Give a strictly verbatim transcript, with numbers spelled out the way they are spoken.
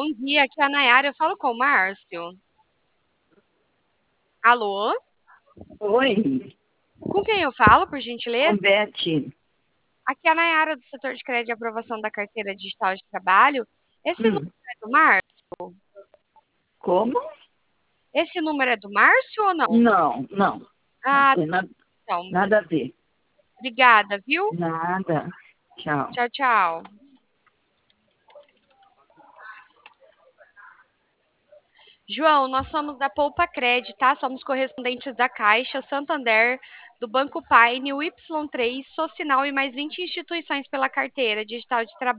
Bom dia, aqui é a Nayara, eu falo com o Márcio. Alô? Oi, Com quem eu falo, por gentileza? com Beth. Aqui é a Nayara do setor de crédito e aprovação da carteira digital de trabalho. Esse número Hum, é do Márcio? como? Esse número é do Márcio ou não? Não, não. Não Ah, tem nada, então, nada a ver. obrigada, viu? Nada. Tchau. Tchau, tchau. João, nós somos da Poupa Cred, tá? Somos correspondentes da Caixa, Santander, do Banco Paine, o Y três, Socinal e mais vinte instituições pela carteira digital de trabalho.